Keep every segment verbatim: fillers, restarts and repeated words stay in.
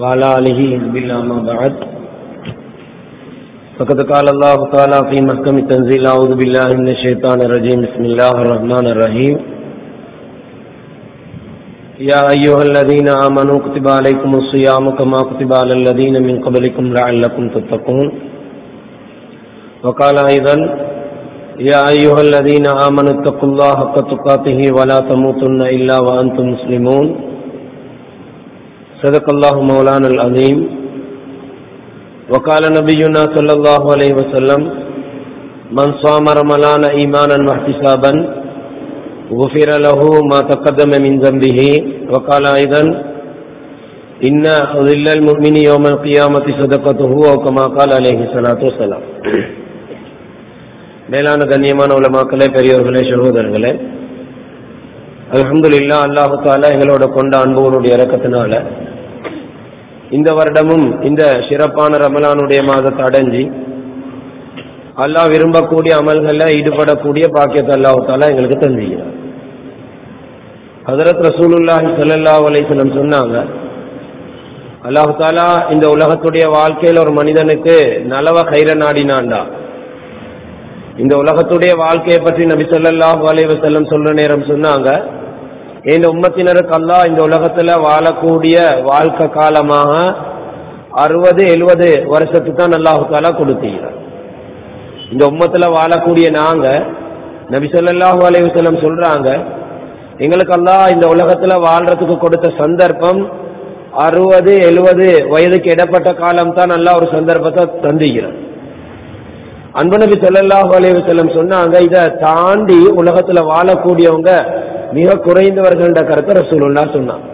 وعلى آله حزب الله ما بعد فقد قال الله تعالى في محكم التنزيل أعوذ بالله من الشيطان الرجيم بسم الله الرحمن الرحيم يا أيها الذين آمنوا كتب عليكم الصيام كما كتب على الذين من قبلكم لعلكم تتقون وقال أيضا يا أيها الذين آمنوا اتقوا الله حق تقاته ولا تموتن إلا وأنتم مسلمون صدق الله مولانا العظيم وقال نبينا صلى الله عليه وسلم من صام رمضان إيمانا واحتسابا غفر له ما تقدم من ذنبه وقال أيضا إن ظل المؤمن يوم القيامة صدقته أو كما قال عليه الصلاة والسلام. மேலான கண்ணியமான உலமாக்களே, பெரியோர்களே, சகோதரர்களே, அல்ஹம்துலில்லாஹ், அல்லாஹு தஆலா எங்களோட கொண்ட அன்புடைய இரக்கத்தினால இந்த வருடமும் இந்த சிறப்பான ரமலானுடைய மாதத்தை அடைஞ்சி அல்லாஹ் விரும்பக்கூடிய அமல்களில் ஈடுபடக்கூடிய பாக்கியத்தை அல்லாஹு தஆலா எங்களுக்கு தந்திக்கிறார். ஹஜ்ரத் ரசூலுல்லாஹி ஸல்லல்லாஹு அலைஹி வஸல்லம் சொன்னாங்க, அல்லாஹு தஆலா இந்த உலகத்துடைய வாழ்க்கையில் ஒரு மனிதனுக்கு நலவ கைர நாடினாண்டா, இந்த உலகத்துடைய வாழ்க்கையை பற்றி நபி ஸல்லல்லாஹு அலைஹி வஸல்லம் சொல்ற நேரம் சொன்னாங்க, இந்த உம்மத்தினருக்கு அல்லாஹ் இந்த உலகத்துல வாழக்கூடிய வாழ்க்கை காலமாக அறுபது எழுபது வருஷத்துக்கு தான் அல்லாஹு தஆலா கொடுத்தீர்கள். இந்த உம்மத்துல வாழக்கூடிய நாங்க நபி ஸல்லல்லாஹு அலைஹி வஸல்லம் சொல்றாங்க, எங்களுக்கு அல்லாஹ் இந்த உலகத்துல வாழ்றதுக்கு கொடுத்த சந்தர்ப்பம் அறுபது எழுபது வயதுக்கு இடப்பட்ட காலம் தான் அல்லாஹ் ஒரு சந்தர்ப்பத்தை தந்திக்கிறார். அன்பு நபி ஸல்லல்லாஹு அலைஹி வஸல்லம் சொன்னாங்க, இதை தாண்டி உலகத்துல வாழக்கூடியவங்க மிக குறைந்தவர்கள்ன்ற கருத்தை ரசூலுல்லாஹ் சொன்னாங்க.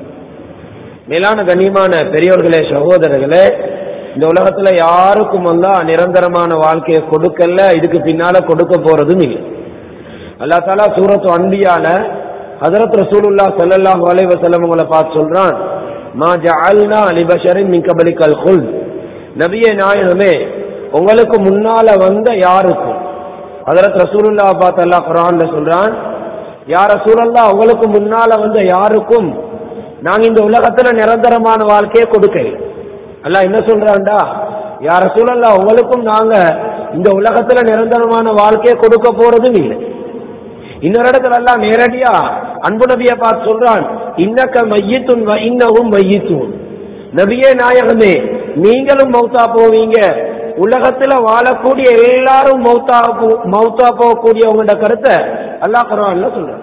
மேலான கண்ணியமான பெரியோர்களே, சகோதரர்களே, இந்த உலகத்துல யாருக்கும் அல்லாஹ் நிரந்தரமான வாழ்க்கையை கொடுக்கல, இதுக்கு பின்னால கொடுக்க போறதும் இல்லை. அல்லாஹ் தஆலா சூரத்து அன்பியால ஹஜ்ரத் ரசூலுல்லாஹ் ஸல்லல்லாஹு அலைஹி வஸல்லம் உங்களை பார்த்து சொல்றான், மா ஜஅல்னா லிபஷரின் மின் கப்லிகல் குல்த், நபியே நாயகமே, உங்களுக்கு முன்னால வந்த யாருக்கும், ஹஜ்ரத் ரசூலுல்லாஹ் பார்த்து அல்லாஹ் குர்ஆன்ல சொல்றான், யா ரசூலல்லாஹ், உங்களுக்கு முன்னால வந்த யாருக்கும் நாங்க இந்த உலகத்துல நிரந்தரமான வாழ்க்கையை கொடுக்கல. அல்லாஹ் என்ன சொல்றான்டா, யா ரசூலல்லாஹ், உங்களுக்கும் நாங்க இந்த உலகத்துல நிரந்தரமான வாழ்க்கையை கொடுக்க போறதும் இல்லை. இன்னொரு இடத்துல அல்லாஹ் நேரடியா அன்பு நபியை பார்த்து சொல்றான், இன்னக மையித்துன் வ இன்னஹும் மையித்துன், நபியே நாயகமே, நீங்களும் மௌத்தா போவீங்க, உலகத்துல வாழக்கூடிய எல்லாரும் மௌத்தா மௌத்தா போகக்கூடியவங்க கருத்தை அல்லாஹ் குர்ஆன்ல சொல்றான்.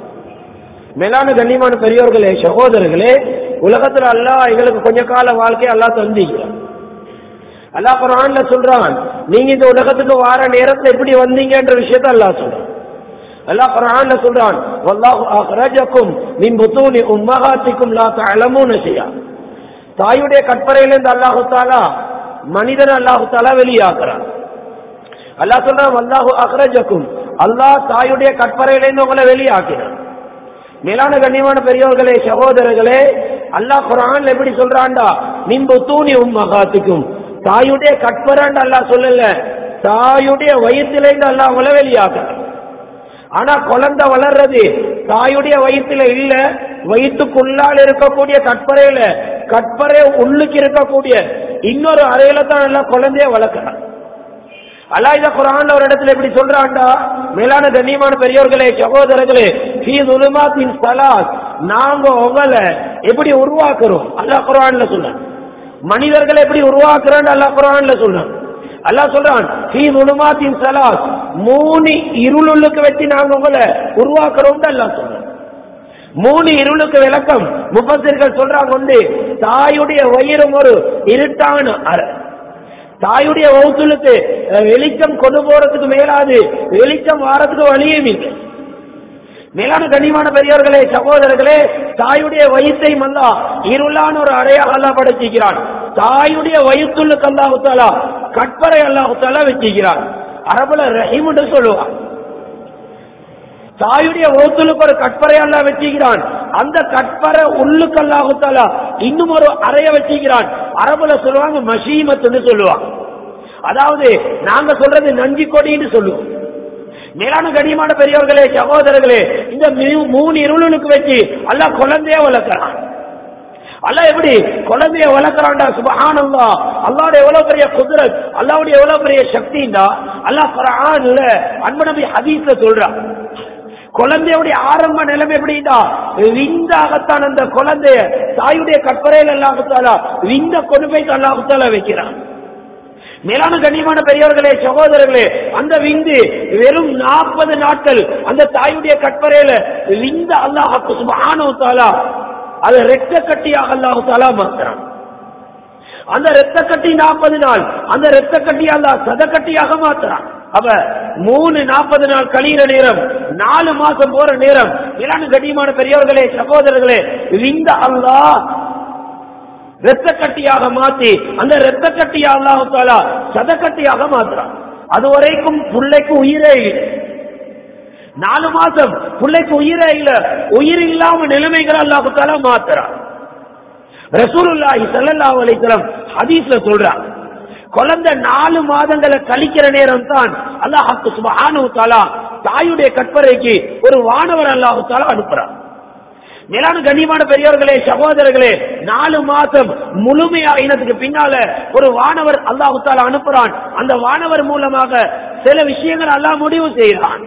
மேலான கண்ணியமான பெரியோர்களே, சகோதரர்களே, உலகத்துல அல்லாஹ் எங்களுக்கு கொஞ்ச கால வாழ்க்கையை அல்லாஹ் தந்திக்கிறான். அல்லாஹ் குர்ஆன்ல சொல்றான், நீங்க இந்த உலகத்துக்கு வார நேரத்துல எப்படி வந்தீங்கன்ற விஷயத்தை அல்லாஹ் சொல்றான். அல்லாஹ் குர்ஆன்ல சொல்றான், வல்லாஹு அக்ரஜக்கும் மின் புத்தூனி உம்மஹாத்திக்கும் லா தஅலமூன ஷைஆ, தாயுடைய கற்பறையிலிருந்து அல்லாஹ் தஆலா மனிதன் அல்லாஹ் தஆலா வெளியாக்குறான். அல்லாஹ் சொல்றான், வல்லாஹு அக்ரஜக்கும், அல்லாஹ் தாயுடைய கற்பறையிலிருந்து உங்களை வெளியாக்கினான். மேலான கண்ணியமான பெரியவர்களே, சகோதரர்களே, அல்லாஹ் குர்ஆன்ல எப்படி சொல்றான்டா, மின் புத்தூனி உம்மஹாத்திக்கும், தாயுடைய கற்பறைன்னு அல்லாஹ் சொல்லல, தாயுடைய வயிற்றிலிருந்து அல்லாஹ் உங்களை வெளியாக்குறான். ஆனா குழந்தை வளர்றது தாயுடைய வயிற்றுல இல்ல, வயிற்றுக்குள்ளால் இருக்கக்கூடிய கற்பறையில, கற்பறை உள்ளுக்கு இருக்கக்கூடிய இன்னொரு அறையில தான் எல்லாம் குழந்தைய வளர்க்கிறான். அல்லாஹ் இந்த குர்ஆன்ல ஒரு இடத்துல எப்படி சொல்றான்டா, மேலான கண்ணியமான பெரியோர்களே, சகோதரர்களே, ஃபீ ஸுலுமாத்தின் ஸலாத், நாங்க உங்களை எப்படி உருவாக்குறோம் அல்லாஹ் குர்ஆன்ல சொல்றான். மனிதர்களை எப்படி உருவாக்குறோம் அல்லாஹ் குர்ஆன்ல சொல்றான். அல்லாஹ் சொல்றான், ஃபீ ஸுலுமாத்தின் ஸலாத், மூணு இருளுக்கு வச்சு நாங்க உங்களை உருவாக்குறோம் அல்லாஹ் சொல்றான். மூணு இருளுக்கு விளக்கம் முஃபஸ்ஸிர்கள் சொல்றாங்க, வந்து தாயுடைய வயிறும் ஒரு இருட்டான அறை, தாயுடைய வயிற்றுக்கு வெளிச்சம் கொண்டு போறதுக்கு மேலாது வெளிச்சம் வாரத்துக்கு வழியும் இல்லை. மேலான கண்ணியமான பெரியவர்களே, சகோதரர்களே, தாயுடைய வயிற்றை மல்லா இருளான ஒரு அறையாக அல்லாஹ் படைச்சிக்கிறான். தாயுடைய வயிற்றுக்கு அல்லாஹ் தஆலா கற்பறை அல்லாஹ் தஆலா வச்சிக்கிறான். அரபுல ரஹீம் என்று சொல்லுவான். தாயுடைய வயிற்றுக்கு ஒரு கற்பறை அல்லாஹ் வச்சிக்கிறான். அந்த கற்பறை உள்ளுக்கு அல்லாஹ் தஆலா இன்னும் ஒரு அறைய வச்சிக்கிறான். அரபுல சொல்லுவாங்க மஷீமத்துன்னு சொல்லுவாங்க. அதாவது நாங்க சொல்றது நஞ்சி கொடின்னு சொல்லுவோம். மேலான கண்ணியமான பெரியவர்களே, சகோதரர்களே, இந்த மூணு இருளுக்கு வச்சு அல்லாஹ் குழந்தைய வளர்க்கிறான். அல்லாஹ் எப்படி குழந்தைய வளர்க்கிறான்டா, சுப்ஹானல்லாஹ். அல்லாஹ்வுடைய எவ்வளவு பெரிய குத்ரத், அல்லாஹ்வுடைய எவ்வளவு பெரிய சக்திண்டா அல்லாஹ் குர்ஆன்ல அன்பு நபி ஹதீஸ்ல சொல்றான். குழந்தையுடைய ஆரம்ப நிலைமை எப்படின்னா விந்தாகத்தான் அந்த குழந்தைய தாயுடைய கற்பறையில் அல்லாஹ் தஆலா விந்த கொண்டு போய் அல்லாஹ் தஆலா வைக்கிறான். மேலான கண்ணியமான பெரியவர்களே, சகோதரர்களே, அந்த விந்து வெறும் நாற்பது நாட்கள் அந்த தாயுடைய கற்பறையில விந்த அல்லாஹ் சுப்ஹானஹு வ தஆலா அது இரத்த கட்டியாக அல்லாஹ் தஆலா மாத்துறான். அந்த இரத்த கட்டி நாற்பது நாள் அந்த இரத்த கட்டி அல்லாஹ் சத கட்டியாக மாத்துறான். அப்ப மூணு நாற்பது நாள் கழிகிற நேரம், நாலு மாசம் போற நேரம், மேலான கண்ணியமான பெரியவர்களே, சகோதரர்களே, விந்த அல்லாஹ் இரத்த கட்டியாக மாத்தி அந்த இரத்த கட்டியா அல்லாஹ் தஆலா சத கட்டியாக மாத்துறான். அது வரைக்கும் புள்ளைக்கு உயிரே இல்லை. நாலு மாசம் புள்ளைக்கு உயிரே இல்ல, உயிர் இல்லாம நிலைமைகள் அல்லாஹ் தஆலா மாத்துறான். ரசூலுல்லாஹி ஸல்லல்லாஹு அலைஹி வஸல்லம் ஹதீஸ்ல சொல்றாங்க, குழந்தை நாலு மாதங்களை கழிக்கிற நேரம் தான் அல்லாஹ் சுப்ஹானஹு வ தஆலா தாயுடைய கற்பறைக்கு ஒரு வானவர் அல்லாஹ் தஆலா அனுப்புறான். மேலான கண்ணியமான பெரியவர்களே, சகோதரர்களே, நாலு மாசம் முழுமையாயினதுக்கு பின்னால ஒரு வானவர் அல்லாஹ் தஆலா அனுப்புறான். அந்த வானவர் மூலமாக சில விஷயங்கள் அல்லாஹ் முடிவு செய்யறான்.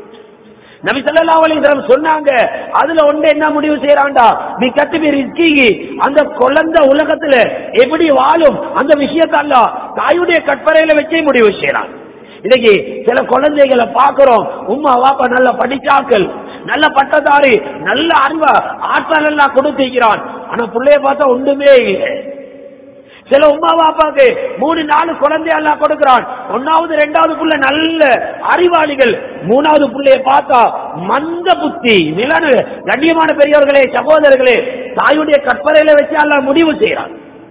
நபி ஸல்லல்லாஹு அலைஹி வஸல்லம் சொன்னாங்க, அதுல ஒன்று என்ன முடிவு செய்யறான்டா, நீ கத்துபி ரிஸ்கி, அந்த குழந்தை உலகத்துல எப்படி வாழும் அந்த விஷயத்தை அல்லாஹ் தாயுடைய கற்பறையில வச்சே முடிவு செய்யறான். இன்னைக்கு சில குழந்தைகளை பாக்குறோம், உம்மா வாப்பா நல்ல படிச்சாக்கள், நல்ல பட்டதாரி, நல்ல அறிவா ஆற்றல் எல்லாம் கொடுத்திருக்கிறான். ஆனா பிள்ளைய பார்த்தா ஒன்றுமே இல்லை. சில உம்மா பாப்பாக்கு மூணு நாலு குழந்தை எல்லாம் கொடுக்கிறான். ஒன்னாவது ரெண்டாவது புள்ள நல்ல அறிவாளிகள், மூணாவது புள்ளைய பார்த்தா மந்த புத்தி. நிலன கண்ணியமான பெரியவர்களே, சகோதரர்களே, தாயுடைய கற்பறையில வச்சு எல்லாம் முடிவு செய்யறான்.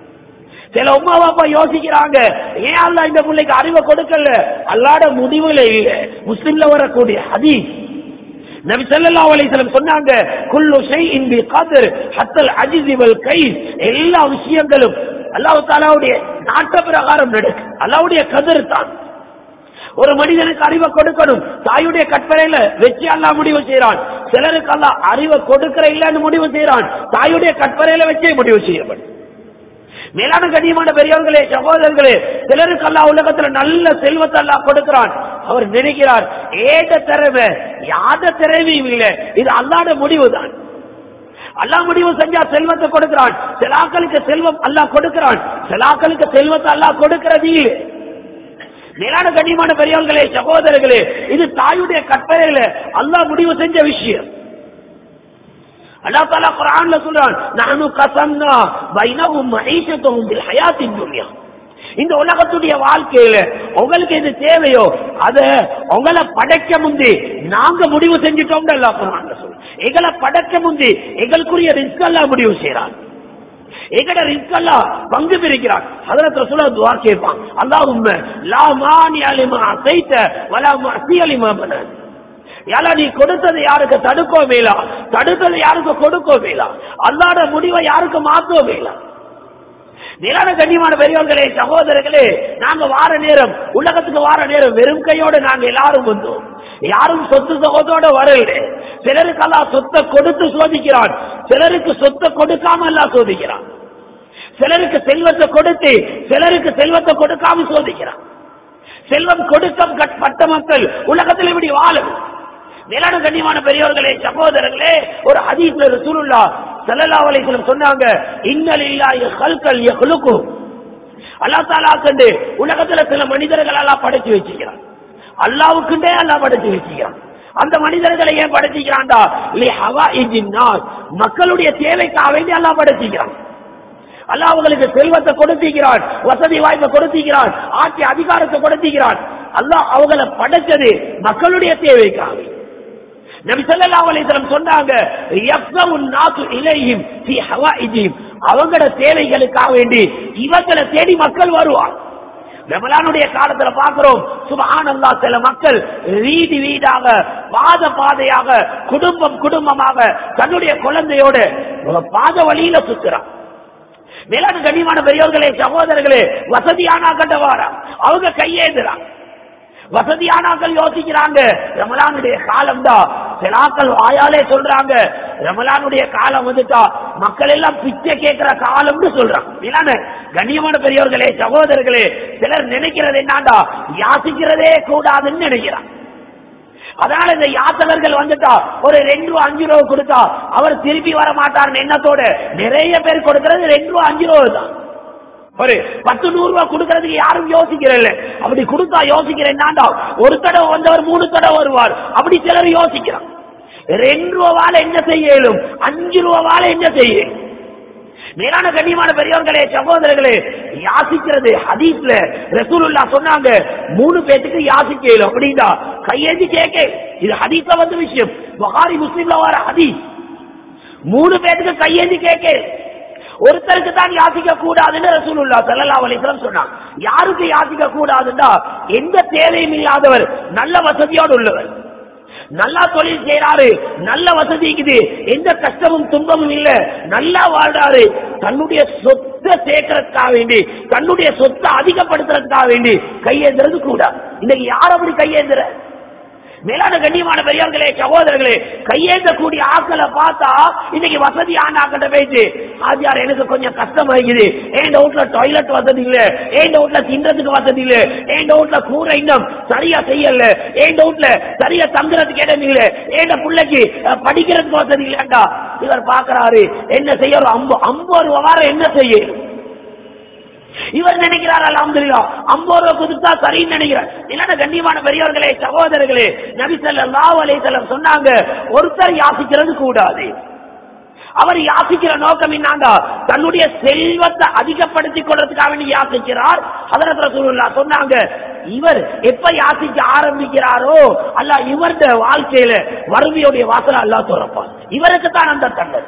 சில உம்மா பாப்பா யோசிக்கிறாங்க, ஏன் அல்லாஹ் இந்த பிள்ளைக்கு அறிவை கொடுக்கல? அல்லாஹ்ட முடிவுல இல்ல. முஸ்லிம்ல வரக்கூடிய ஹதீஸ், நபி ஸல்லல்லாஹு அலைஹி வஸல்லம் சொன்னாங்க, குல்லு ஷைஇன் பிகத்ர் ஹத்தல் அஜ்ஸி வல் கைஸ், எல்லா விஷயங்களும் அல்லாஹ் தஆலாவுடைய நாட்ட பிரகாரம் நடக்கும். அல்லாஹ்வுடைய கதர் தான். ஒரு மனிதனுக்கு அறிவை கொடுக்கணும், தாயுடைய கற்பறையில வச்சு அல்லாஹ் முடிவு செய்யறான். சிலருக்கு அல்லாஹ் அறிவை கொடுக்கிற இல்லன்னு முடிவு செய்யறான், தாயுடைய கற்பறையில வச்சே முடிவு செய்யப்படும். மேலான கண்ணியமான பெரியவர்களே, சகோதரர்களே, சிலருக்கு அல்லாஹ் உலகத்துல நல்ல செல்வத்தை அல்லாஹ் கொடுக்கிறான். அவர் நினைக்கிறார், ஏத திறமை யாத திறமையும் இல்லை, இது அல்லாஹ்வுடைய முடிவு தான். அல்லாஹ் முடிவு செஞ்சா செல்வத்தை கொடுக்கிறான். சிலாக்களுக்கு செல்வம் அல்லாஹ் கொடுக்கிறான், சிலாக்களுக்கு செல்வத்தை அல்லாஹ் கொடுக்கிறது இல்லை. மேலான கண்ணியமான பெரியவர்களே, சகோதரர்களே, இது தாயுடைய கற்பறையில அல்லாஹ் முடிவு செஞ்ச விஷயம். அல்லாஹ் தஆலா குர்ஆன்ல சொல்றான், நஹ்னு கஸம்னா பைனஹும் மஈஷத்துஹும் பில் ஹயாத்தின் துன்யா. இந்த உலகத்துடைய வாழ்க்கையில உங்களுக்கு எது தேவையோ அத உங்களை படைக்க முந்தி நாங்க முடிவு செஞ்சிட்டோம். அல்லாஹ் குர்ஆன்ல சொல்றான், எங்களை படைக்க முந்தி எங்களுக்குரிய ரிஸ்க் அல்லாஹ் முடிவு செய்றான். எங்கட ரிஸ்க் அல்லாஹ் பங்கு பிரிக்கிறான். ஹஜ்ரத் ரசூலுல்லாஹ் துஆ கேட்பான், அல்லாஹும்ம லா மானிஅ லிமா அஸைத வலா முஅஸிய லிமா மனஅ. யாரா நீ கொடுத்தது யாருக்கு தடுக்கோ மேலா, தடுத்தது யாருக்கு கொடுக்கோ மேலா, அல்லாஹ்வுடைய முடிவை யாருக்கு மாத்தோ மேலா. நிலான கண்ணியமான பெரியவர்களே, சகோதரர்களே, நாங்க வார நேரம் உலகத்துக்கு வார நேரம் வெறும் கையோட நாங்க எல்லாரும் வந்தோம். யாரும் சொத்து சகோதரோட வரல. சிலருக்கு அல்லாஹ் சொத்தை கொடுத்து சோதிக்கிறான், சிலருக்கு சொத்தை கொடுக்காம அல்லாஹ் சோதிக்கிறான். சிலருக்கு செல்வத்தை கொடுத்து சிலருக்கு செல்வத்தை கொடுக்காம சோதிக்கிறான். செல்வம் கொடுக்கப்பட்ட மக்கள் உலகத்தில் இப்படி வாழும். மேலான கண்ணியமான பெரியவர்களே, சகோதரர்களே, ஒரு ஹதீஸ்ல ரசூலுல்லாஹ் ஸல்லல்லாஹு அலைஹி வஸல்லம் சொன்னாங்க, இன்னலில்லாஹி ஹல்கல் யஹ்லுகு. அல்லாஹ் தஆலா கண்டு உலகத்துல சில மனிதர்கள் எல்லாம் படைச்சு வச்சிருக்கிறான். அல்லாஹ்வுக்குண்டே அல்லாஹ் படைச்சு வச்சிருக்கிறான். அந்த மனிதர்களை ஏன் படைச்சிக்கிறான்டா, லி ஹவாயிஜின் நாஸ், மக்களுடைய தேவைக்காக வேண்டி அல்லாஹ் படைச்சிக்கிறான். அல்லாஹ் அவங்களுக்கு செல்வத்தை கொடுத்திருக்கிறான், வசதி வாய்ப்பை கொடுத்திருக்கிறான், ஆட்சி அதிகாரத்தை கொடுத்திருக்கிறான். அல்லாஹ் அவங்களை படைச்சது மக்களுடைய தேவைக்காக. நபி ஸல்லல்லாஹு அலைஹி வஸல்லம் சொன்னாங்க, யஃப்ஸவுன் நாசு இலைஹிம் ஃபீ ஹவாயிஜிஹிம், அவங்களோட தேவைகளுக்காக வேண்டி இவங்களை தேடி மக்கள் வருவாங்க. ரமலானுடைய காலத்துல பாக்குறோம், சுப்ஹானல்லாஹ், சில மக்கள் வீதி வீடாக பாத பாதையாக குடும்பம் குடும்பமாக தன்னுடைய குழந்தையோட பாத வழியில சுத்துறான். மேலான கண்ணியமான பெரியவர்களே, சகோதரர்களே, வசதியானாக்கள் வாரா அவங்க கையேந்துறான். வசதியானாக்கள் யோசிக்கிறாங்க, ரமலானுடைய காலம் தான், சிலாக்கள் வாயாலே சொல்றாங்க ரமலானுடைய காலம் வந்துட்டா மக்கள் எல்லாம் பிச்சை கேட்கிற காலம்னு சொல்றாங்க. கண்ணியமான பெரியவர்களே, சகோதரர்களே, சிலர் நினைக்கிறது என்னடா யாசிக்கிறதே கூடாதுன்னு நினைக்கிறான். அதனால இந்த யாசகர்கள் வந்துட்டா ஒரு ரெண்டு ரூபா அஞ்சு ரூபா கொடுத்தா அவர் திருப்பி வர மாட்டார் எண்ணத்தோட நிறைய பேர் கொடுக்கறது ரெண்டு ரூபா அஞ்சு ரூபா தான். ஒரு பத்து நூறு ரூபாய் கொடுக்கறதுக்கு யாரும் யோசிக்கிறல்ல. அப்படி கொடுத்தா யோசிக்கிறேன்னா ஒரு தடவை வந்தவர் மூணு தடவை வருவார். அப்படி சிலர் யோசிக்கிறான். ரெண்டு ரூபாவால என்ன செய்யலும், அஞ்சு ரூபாவால என்ன செய்ய. மேலான கண்ணியமான பெரியவர்களே, சகோதரர்களே, யாசிக்கிறது ஹதீஸ்ல ரசூலுல்லாஹ் சொன்னாங்க மூணு பேருக்கு யாசிக்கலும் அப்படின்னா கையேந்தி கேட்க. இது ஹதீஸ்ல வந்த விஷயம், புகாரி முஸ்லிம்ல வர ஹதீஸ். மூணு பேருக்கு கையேந்தி கேட்க, ஒருத்தருக்கு தான் யாசிக்க கூடாதுன்னு ரசூலுல்லாஹ் ஸல்லல்லாஹு அலைஹி வஸல்லம் சொன்னாங்க. யாருக்கு யாசிக்க கூடாதுன்னா எந்த தேவையும் இல்லாதவர், நல்ல வசதியோடு உள்ளவர், நல்லா தொழில் செய்யறாரு, நல்ல வசதி இருக்குது, எந்த கஷ்டமும் துன்பமும் இல்ல, நல்லா வாழ்றாரு, தன்னுடைய சொத்தை சேர்க்கறதுக்காக வேண்டி, தன்னுடைய சொத்தை அதிகப்படுத்துறதுக்காக வேண்டி கையேந்துறது கூடாது. இன்னைக்கு யார் அப்படி கையேந்துற? மேலான கண்ணியமான பெரியவர்களே, சகோதரர்களே, கையேந்தக்கூடிய ஆக்களை பார்த்தா இன்னைக்கு வசதி ஆனாக்கிட்ட போயிட்டு ஆஜியார் எனக்கு கொஞ்சம் கஷ்டமாகிக்குது, என் வீட்டுல டாய்லெட் வசதி இல்ல, என் வீட்டுல தின்றதுக்கு வசதி இல்ல, என் வீட்டுல கூரை இன்னும் சரியா செய்யல, என் வீட்டுல சரியா தங்குறதுக்கு இடம் இல்ல, என் பிள்ளைக்கு படிக்கிறதுக்கு வசதி இல்லண்டா இவர் பாக்குறாரு என்ன செய்யறோம், ஐம்பது ஐம்பது ரூபாய் என்ன செய்ய. இவர் நினைக்கிறார் அல்ஹம்துலில்லாஹ் ஐம்பது ரூபாய் கொடுத்தா சரின்னு நினைக்கிறார். இல்லன்னா கண்ணியமான பெரியவர்களே, சகோதரர்களே, நபி ஸல்லல்லாஹு அலைஹி வஸல்லம் சொன்னாங்க ஒருத்தர் யாசிக்கிறது கூடாது. அவர் யாசிக்கிற நோக்கம் என்னண்டா தன்னுடைய செல்வத்தை அதிகப்படுத்திக் கொள்றதுக்காக யாசிக்கிறார். ஹஜ்ரத் ரசூலுல்லாஹ் சொன்னாங்க இவர் எப்ப யாசிக்க ஆரம்பிக்கிறாரோ அல்லாஹ் இவருடைய வாழ்க்கையில வறுமையுடைய வாசலை அல்லாஹ் திறப்பான். இவருக்கு தான் அந்த தண்டனை.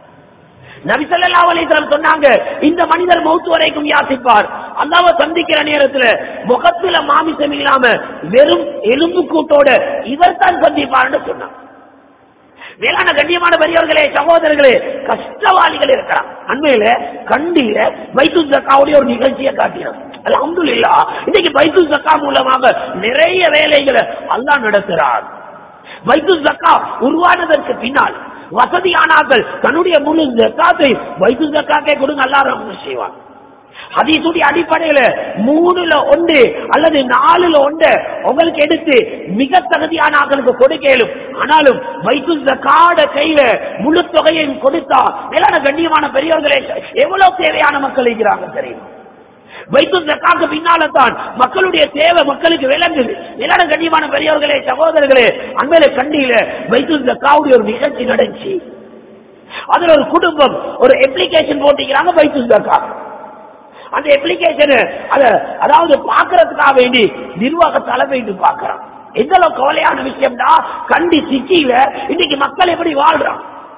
நபி ஸல்லல்லாஹு அலைஹி வஸல்லம் சொன்னாங்க இந்த மனிதர் மௌத் வரைக்கும் யாசிப்பார். அல்லாஹ்வை சந்திக்கிற நேரத்துல முகத்துல மாமிசம் இல்லாம வெறும் எலும்பு கூட்டோட இவர் தான் சந்திப்பார்னு சொன்னார். வேளாண் கண்ணியமான பெரியவர்களே, சகோதரர்களே, கஷ்டவாளிகள் இருக்கிறார். அண்மையில கண்டியில பைத்துல் ஸக்காவுடைய ஒரு நிகழ்ச்சியை காட்டினார். அல்ஹம்துலில்லாஹ் இன்னைக்கு பைத்துல் ஸக்கா மூலமாக நிறைய வேலைகளை அல்லாஹ் நடத்துறார். பைத்துல் ஸக்கா உருவானதற்கு பின்னால் வசதியானார்கள் தன்னுடைய முழு ஜக்காத்தை பைத்துல் ஸக்காக்கே கொடுங்க, அல்லாஹ் ரஹ்மத் செய்வான். ஹதீஸுடைய அடிப்படையில மூணுல ஒன்று அல்லது நாலுல ஒன்று உங்களுக்கு எடுத்து மிக தகுதியான ஆக்களுக்கு கொடுக்கலும். ஆனாலும் பைத்துல் ஸக்காட கையில முழு தொகையையும் கொடுத்தா மேலான கண்ணியமான பெரியவர்களே எவ்வளவு தேவையான மக்கள் இருக்கிறாங்க தெரியும். பைத்துல் ஸக்காக்கு பின்னால தான் மக்களுடைய தேவை மக்களுக்கு விளங்குது. மேலான கண்ணியமான பெரியவர்களே, சகோதரர்களே, அண்மையில கண்டியில பைத்துல் ஸக்காவுடைய ஒரு நிகழ்ச்சி நடந்துச்சு. அதுல ஒரு குடும்பம் ஒரு அப்ளிகேஷன் போட்டிக்கிறாங்க பைத்துல் ஸக்கா. அந்த அப்ளிகேஷன் அதாவது பாக்குறதுக்காக வேண்டி நிர்வாக தலைமைன்னு பாக்குறான். எந்த அளவு கவலையான விஷயம்னா கண்டி சிட்டியில இன்னைக்கு மக்கள் எப்படி வாழ்றான்.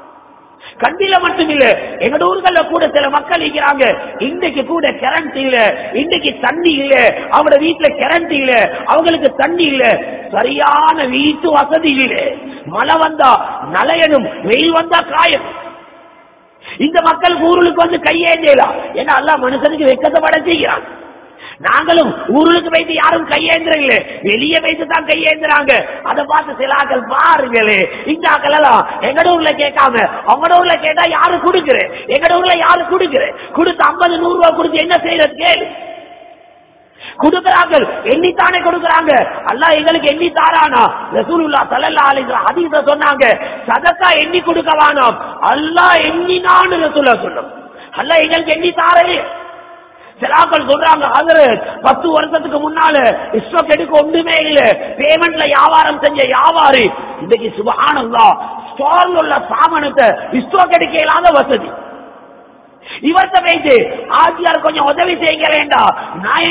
கண்டில மட்டும் இல்ல, எங்க ஊர்கள கூட சில மக்கள் இருக்கிறாங்க இன்னைக்கு கூட கரண்ட் இல்ல, இன்னைக்கு தண்ணி இல்ல, அவங்க வீட்டுல கரண்ட் இல்ல, அவங்களுக்கு தண்ணி இல்ல, சரியான வீட்டு வசதி இல்ல, மழை வந்தா நலையனும் வெயில் வந்தா காயும். இந்த மக்கள் ஊருக்கு வந்து கையேந்தலாம். ஏன்னா அல்லாஹ் மனுஷனுக்கு வெக்கத்தை பட செய்கிறான். நாங்களும் ஊருக்கு வைத்து யாரும் கையேந்திர இல்ல, வெளியே வைத்து தான் கையேந்துறாங்க. அதை பார்த்து சில ஆக்கள் பாருங்களே, இந்த ஆக்கள் எல்லாம் எங்கட ஊர்ல கேட்காம அவங்களோட ஊர்ல கேட்டா யாரு கொடுக்குறேன், எங்கட ஊர்ல யாரு கொடுக்குறேன், கொடுத்து ஐம்பது நூறு ரூபாய் கொடுத்து என்ன செய்யறது கேளு. கொடுக்கிறார்கள், எண்ணித்தானே கொடுக்கிறாங்க. அல்லாஹ் எங்களுக்கு எண்ணி தாரானா? ரசூலுல்லாஹ் ஸல்லல்லாஹு அலைஹி வஸல்லம் ஹதீஸ்ல சொன்னாங்க சதக்கா எண்ணி கொடுக்க வேணாம், அல்லாஹ் எண்ணினான்னு ரசூலுல்லாஹ் சொன்னாங்க. அல்லாஹ் எங்களுக்கு எண்ணி தாரே. சிலாக்கள் சொல்றாங்க ஹஜ்ரத் பத்து வருஷத்துக்கு முன்னால ஸ்டாக் எடுக்க ஒன்றுமே இல்ல, பேமெண்ட்ல வியாபாரம் செஞ்ச வியாபாரி இன்னைக்கு சுப்ஹானல்லாஹ் ஸ்டாக்ல உள்ள சாமானத்தை ஸ்டாக் எடுக்க இல்லாத வசதி. இவர்கிட்ட வைத்து ஆஜியார் கொஞ்சம் உதவி செய்ய வேண்டாம், நான்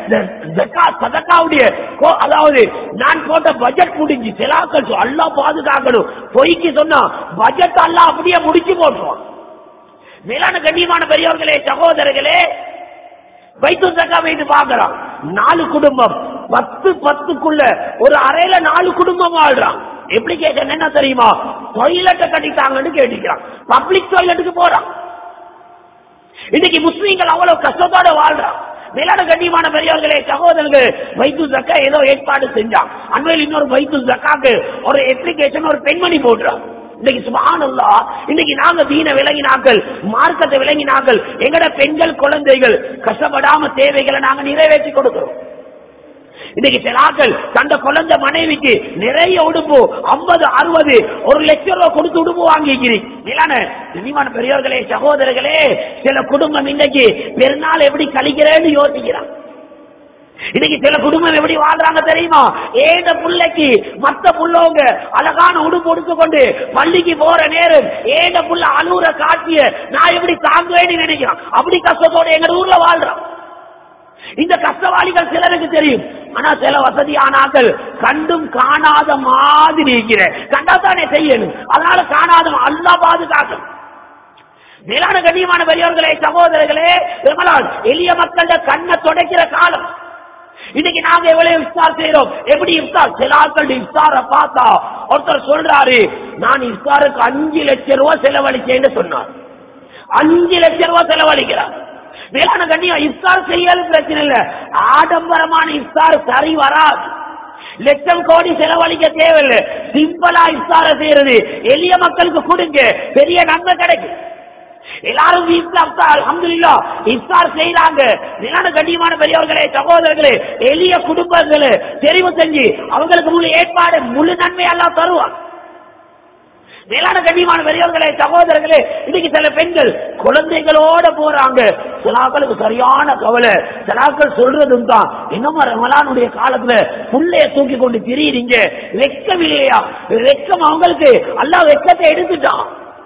அதாவது நான் போட்ட பட்ஜெட் முடிஞ்சு சிலாக்கள் அல்லாஹ் பாதுகாக்கணும், பொய்க்கு சொன்னா பட்ஜெட் அல்லாஹ் அப்படியே முடிச்சு போட்டுருவான். மேலான கண்ணியமான பெரியவர்களே, சகோதரர்களே, பைத்துல் ஸக்கா வைத்து பாக்குறான். நாலு குடும்பம் பத்து பத்துக்குள்ள ஒரு அறையில நாலு குடும்பம் வாழ்றான். அப்ளிகேஷன் என்ன தெரியுமா? டாய்லெட்டை கட்டிட்டாங்கன்னு கேட்டுக்கிறான். பப்ளிக் டாய்லெட்டுக்கு போறான். இன்னைக்கு முஸ்லீம்கள் அவ்வளவு கஷ்டத்தோட வாழ்றான். மேலான கண்ணியமான பெரியவர்களே சகோதரர்கள், பைத்துல் ஜக்கா ஏதோ ஏற்பாடு செஞ்சான். அண்மையில் இன்னொரு பைத்துல் ஜக்காக்கு ஒரு அப்ளிகேஷன் ஒரு பெண்மணி போடுறான். இன்னைக்கு சுப்ஹானல்லாஹ், இன்னைக்கு நாங்க தீன விளங்கினாக்கள், மார்க்கத்தை விளங்கினாக்கள், எங்கட பெண்கள் குழந்தைகள் கஷ்டப்படாம தேவைகளை நாங்க நிறைவேற்றி கொடுக்கிறோம். இன்னைக்கு சிலாக்கள் தந்த குழந்தை மனைவிக்கு நிறைய உடுப்பு ஐம்பது அறுபது ஒரு லட்சம் ரூபாய் கொடுத்து உடுப்பு வாங்கிக்கிறீங்க. பெரியவர்களே சகோதரர்களே, சில குடும்பம் இன்னைக்கு பெருநாள் எப்படி கழிக்கிறேன்னு யோசிக்கிறான். இன்னைக்கு சில குடும்பம் எப்படி வாழ்றாங்க தெரியுமா? ஏத புள்ளைக்கு மத்த புள்ளவங்க அழகான உடுப்பு உடுத்து கொண்டு பள்ளிக்கு போற நேரம் ஏத புள்ள அழுற காட்சிய நான் எப்படி தாங்குவேன்னு நினைக்கிறான். அப்படி கஷ்டத்தோட எங்க ஊர்ல வாழ்றான். இந்த கஷ்டவாளிகள் சிலருக்கு தெரியும். ஆனா சில வசதியானாக்கள் கண்டும் காணாத மாதிரி இருக்கிற கண்டாத்தானே செய்யணும். அதனால காணாத அல்லாஹ் பாதுகாக்கும். மேலான கண்ணியமான பெரியவர்களே சகோதரர்களே, எளிய மக்கள கண்ணை துடைக்கிற காலம். இன்னைக்கு நாங்க எவ்வளவு இஃப்தார் செய்யறோம், எப்படி இஃப்தார்? சில ஆட்கள் இஃப்தாரை பார்த்தா ஒருத்தர் சொல்றாரு, நான் இஃப்தாருக்கு அஞ்சு லட்சம் ரூபாய் செலவழிச்சேன்னு சொன்னார். அஞ்சு லட்சம் ரூபாய் செலவழிக்கிறார். மேலான கண்ணியம், இஃப்தார் செய்யறது பிரச்சனை இல்ல, ஆடம்பரமான இஃப்தார் சரி வராது. லட்சம் கோடி செலவழிக்க தேவையில்லை. சிம்பிளா இஃப்தார செய்யறது எளிய மக்களுக்கு கொடுங்க, பெரிய நன்மை கிடைக்கும். எல்லாரும் அல்ஹம்துலில்லாஹ் இஃப்தார் செய்யறாங்க. மேலான கண்ணியமான பெரியவர்களே சகோதரர்களே, எளிய குடும்பங்களை தெரிவு செஞ்சு அவங்களுக்கு முழு ஏற்பாடு முழு நன்மை எல்லாம் தருவாங்க. மேலான கண்ணியமான பெரியவர்களே சகோதரர்களே, இன்னைக்கு சில பெண்கள் குழந்தைகளோட போறாங்க. சிலாக்களுக்கு சரியான கவலை. சிலாக்கள் சொல்றதும் தான், என்னமா ரமலானுடைய காலத்துல புள்ளைய தூக்கி கொண்டு திரியுறீங்க, வெக்கம் இல்லையா? வெக்கம் அவங்களுக்கு அல்லாஹ் வெக்கத்தை எடுத்துட்டான்.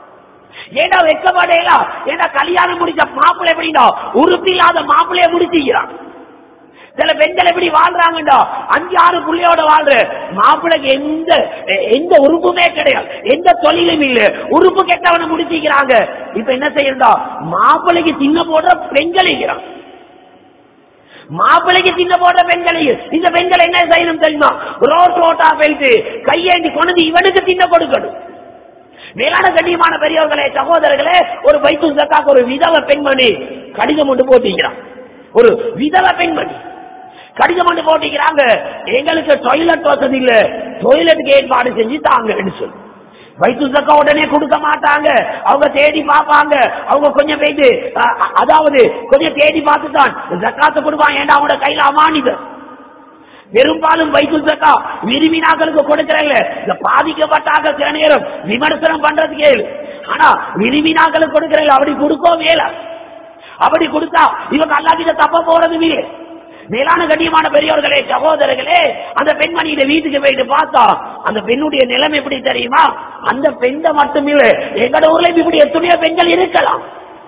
ஏன்னா வெக்கப்பாடையா? ஏன்னா கல்யாணம் முடிச்ச மாப்பிள்ளை எப்படின்னா உறுப்பில்லாத மாப்பிள்ளைய முடிச்சுக்கிறான். சில பெண்கள் எப்படி வாழ்றாங்கடா, அஞ்சு ஆறு புள்ளையோட வாழ்ற மாப்பிள்ளைக்கு எந்த எந்த உறுப்புமே கிடையாது, எந்த தொழிலும் இல்ல, உறுப்பு கெட்டவனை முடிச்சுக்கிறாங்க. இப்ப என்ன செய்யறா? மாப்பிள்ளைக்கு சின்ன போடுற பெண்கள் இருக்கிறான். மாப்பிள்ளைக்கு சின்ன போடுற பெண்கள். இந்த பெண்கள் என்ன செய்யணும் தெரியுமா? ரோட் ரோட்டா போயிட்டு கையேந்தி கொண்டு இவனுக்கு சின்ன கொடுக்கணும். மேலான கண்ணியமான பெரியவர்களே சகோதரர்களே, ஒரு பைத்துல் ஜக்காக்கு ஒரு விதவ பெண்மணி கடிதம் ஒன்று போட்டிக்கிறான். ஒரு விதவ பெண்மணி கடிதம் ஒன்று போட்டிக்கிறாங்க, எங்களுக்கு டாய்லெட் வசதி இல்ல, டாய்லெட்டுக்கு ஏற்பாடு செஞ்சு தாங்கன்னு சொல்லி. பைத்துல் ஜக்கா உடனே கொடுக்க மாட்டாங்க. அவங்க தேடி பார்ப்பாங்க. அவங்க கொஞ்சம் போயிட்டு அதாவது கொஞ்சம் தேடி பார்த்து தான் ஜக்காத்தை கொடுப்பாங்க. ஏன்னா அவங்க கையில அமானிதம். பெரும்பாலும் பைத்துல் ஜக்கா விரும்பினாக்களுக்கு கொடுக்கறல்ல, இந்த பாதிக்கப்பட்டாக சில நேரம் விமர்சனம் பண்றதுக்கு. ஆனா விரும்பினாக்களுக்கு கொடுக்கறல்ல, அப்படி கொடுக்கோ மேல. அப்படி கொடுத்தா இவங்க அல்லாஹ்கிட்ட தப்ப போறது இல்லையே. மேலான கண்ணியமான பெரியவர்களே சகோதரர்களே, அந்த பெண்மணியிட வீட்டுக்கு போயிட்டு பார்த்தா அந்த பெண்ணுடைய நிலைமை எப்படி தெரியுமா? அந்த பெண்ணை மட்டும் இல்ல, எங்கட ஊர்ல இப்படி எத்தனையோ பெண்கள் இருக்கலாம்.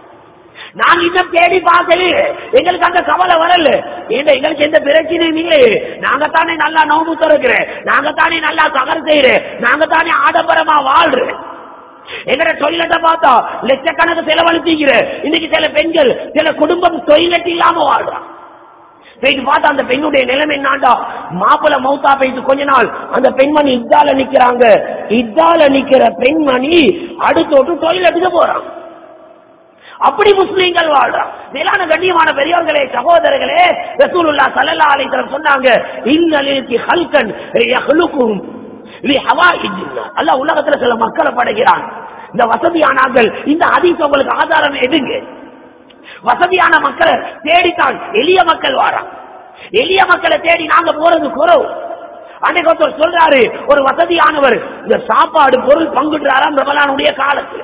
நாங்க இன்னும் தேடி பார்க்கல, எங்களுக்கு அந்த கவலை வரல. ஏன்னா எங்களுக்கு எந்த பிரச்சனையும் இல்லை. நாங்க தானே நல்லா நோம்பு திறக்கிறேன், நாங்க தானே நல்லா சகர் செய்யறேன், நாங்க தானே ஆடம்பரமா வாழ்றேன். எங்கட டொய்லெட்டை பார்த்தா லட்சக்கணக்கு செலவழிச்சிக்கிற. இன்னைக்கு சில பெண்கள் சில குடும்பம் டொய்லெட் இல்லாம வாழ்றான். போயிட்டு பார்த்தா அந்த பெண்ணுடைய நிலைமை என்னாண்டா, மாப்பிள்ள மௌத்தா போயிட்டு கொஞ்ச நாள் அந்த பெண்மணி இத்தால நிக்கிறாங்க. இத்தால நிக்கிற பெண்மணி அடுத்தோட்டு டொய்லெட்டுக்கு போறான். அப்படி முஸ்லீம்கள் வாழ்றான். மேலான கண்ணியமான பெரியவர்களே சகோதரர்களே, ரசூலுல்லாஹ் ஸல்லல்லாஹு அலைஹி வஸல்லம் சொன்னாங்க, இன்னலில் ஹல்கன் யஹ்லுகும் லிஹவாயிஜின்னா. அல்லாஹ் உலகத்துல சில மக்களை படைக்கிறான். இந்த வசதியானார்கள், இந்த ஹதீஸ் உங்களுக்கு ஆதாரம் எதுங்க? வசதியான மக்களை தேடித்தான் எளிய மக்கள் வாரான். எளிய மக்களை தேடி நாங்க போறது குறவு. அன்னைக்கு ஒருத்தர் சொல்றாரு, ஒரு வசதியானவர் இந்த சாப்பாடு பொருள் பங்குறாராம் ரமலானுடைய காலத்துல.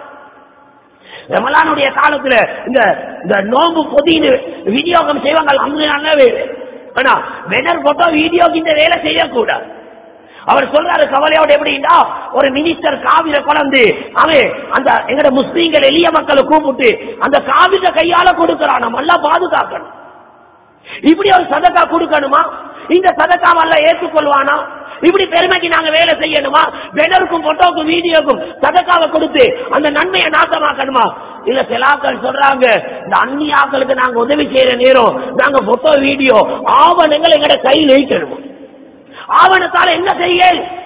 ரமலானுடைய காலத்துல இந்த இந்த நோம்பு பொதின்னு விநியோகம் செய்வாங்க. அங்கு ஆனா வெனர் போட்டோ வீடியோக்கு இந்த வேலை செய்யக்கூடாது. அவர் சொல்றாரு கவலையோட, எப்படின்னா ஒரு மினிஸ்டர் காவிர குழந்து அவன் அந்த எங்கட முஸ்லீம்கள் எளிய மக்களை கூப்பிட்டு அந்த காவிர கையால கொடுக்கிறான். நம்ம எல்லாம் பாதுகாக்கணும். இப்படி ஒரு சதக்கா கொடுக்கணுமா? இந்த சதக்காவெல்லாம் ஏற்றுக்கொள்வானா? இப்படி பெருமைக்கு நாங்க வேலை செய்யணுமா? வெனருக்கும் போட்டோக்கும் வீடியோக்கும் சதக்காவை கொடுத்து அந்த நன்மையை நாசமாக்கணுமா? இல்ல சிலாக்கள் சொல்றாங்க, இந்த அந்நியாக்களுக்கு நாங்க உதவி செய்யற நேரம் நாங்க போட்டோ வீடியோ ஆவணங்கள் எங்கட கையில் வைக்கணுமா? ஆவணத்தால என்ன செய்ய?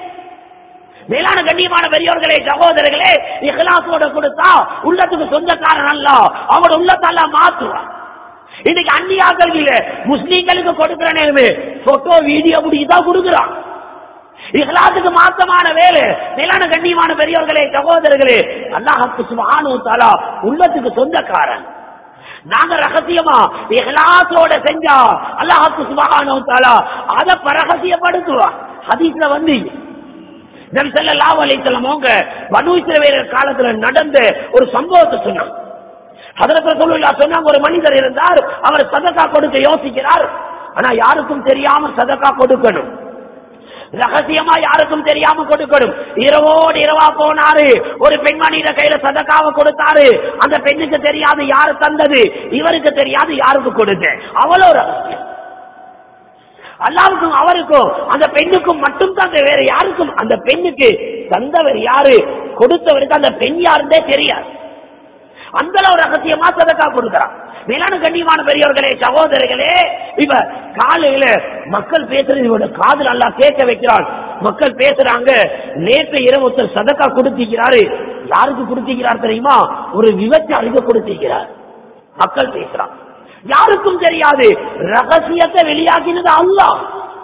மேலான கண்ணியமான பெரியவர்களே சகோதரர்களே, இஹ்லாஸோட கொடுத்தா உள்ளத்துக்கு சொந்தக்காரன் அல்ல, அவனோட உள்ளத்தால மாற்றுவான். இன்னைக்கு அந்நியாக்கள் இல்ல முஸ்லீம்களுக்கு கொடுக்கிற நேரமே போட்டோ வீடியோ முடிதான் கொடுக்கிறான். இஹ்லாஸுக்கு மாற்றமான வேலை. மேலான கண்ணியமான பெரியவர்களே சகோதரர்களே, அல்லாஹ் சுப்ஹானஹு வ தஆலா உள்ளத்துக்கு சொந்தக்காரன். நாங்க ரகசியமா இஹ்லாஸோட செஞ்சா அல்லாஹ் சுப்ஹானஹு வ தஆலா அதை பரகசியப்படுத்துவான். ஹதீஸ்ல வந்து நபி ஸல்லல்லாஹு அலைஹி வஸல்லம் அவங்க பனூ இஸ்ரவேல் காலத்துல நடந்த ஒரு சம்பவத்தை சொன்னாங்க. ஹஜ்ரத் ரசூலுல்லாஹ் சொன்னாங்க, ஒரு மனிதர் இருந்தார், அவர் சதகா கொடுக்க யோசிக்கிறார். ஆனா யாருக்கும் தெரியாம சதகா கொடுக்கணும், ரகசியமா யாருக்கும் தெரியாம கொடுக்கணும். இரவோடு இரவா போனாரு, ஒரு பெண்மணியிட கையில சதகாவை கொடுத்தாரு. அந்த பெண்ணுக்கு தெரியாது யாரு தந்தது, இவருக்கு தெரியாது யாருக்கு கொடுத்த. அவ்வளோ ரகசியம். அல்லாவுக்கும் அவருக்கும் அந்த பெண்ணுக்கும் மட்டும் தான், வேற யாருக்கும் அந்த பெண்ணுக்கு தந்தவர் யாரு, கொடுத்தவருக்கு அந்த பெண் யாருந்தே தெரியாது. அந்த அளவு ரகசியமா சதகா கொடுக்கிறான். மேலான கண்ணியமான பெரியவர்களே சகோதரர்களே, இப்ப காலையில மக்கள் பேசுறது இவரோட காதல் அல்லாஹ் கேட்க வைக்கிறான். மக்கள் பேசுறாங்க, நேற்று இரவு ஒருத்தர் சதகா கொடுத்திருக்கிறாரு. யாருக்கு கொடுத்திருக்கிறார் தெரியுமா? ஒரு விபச்சாரிக்கு கொடுத்திருக்கிறார். மக்கள் பேசுறாங்க, யாருக்கும் தெரியாது. ரகசியத்தை வெளியாகினது அல்லாஹ்.